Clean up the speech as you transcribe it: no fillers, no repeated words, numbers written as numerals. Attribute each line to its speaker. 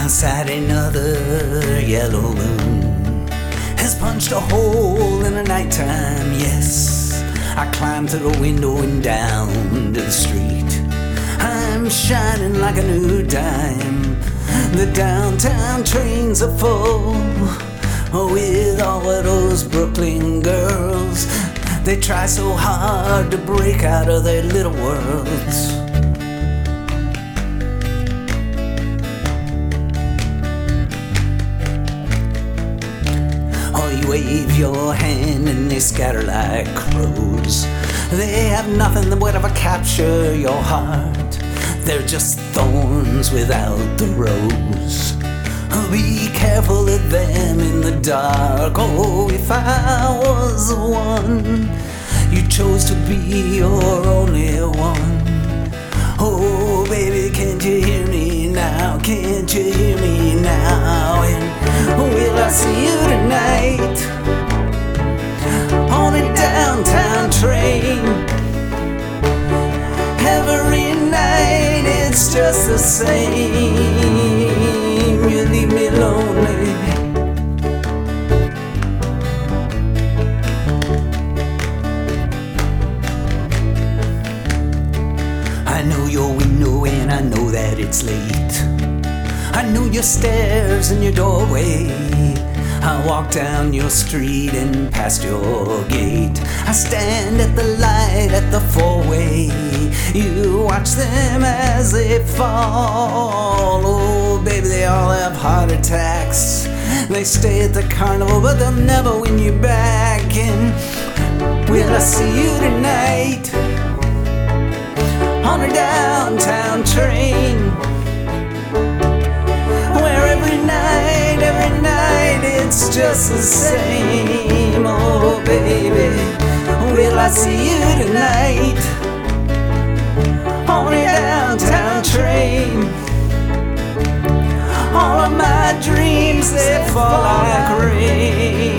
Speaker 1: Outside another yellow moon has punched a hole in the nighttime, yes. I climb through the window and down to the street. I'm shining like a new dime. The downtown trains are full with all of those Brooklyn girls. They try so hard to break out of their little worlds. You wave your hand and they scatter like crows. They have nothing that would ever capture your heart. They're just thorns without the rose. Be careful of them in the dark. Oh, if I was the one you chose to be your only one. Oh, baby, can't you hear me now? Can't you hear me now? And will I see you tonight on a downtown train? Every night it's just the same. You leave me lonely. I know your window and I know that it's late. I know your stairs and your doorway. I walk down your street and past your gate. I stand at the light at the four-way. You watch them as they fall. Oh, baby, they all have heart attacks. They stay at the carnival, but they'll never win you back. And will I see you tonight on a downtown train, where every night it's just the same? Oh, baby, will I see you tonight on a downtown train? All of my dreams, they fall like rain.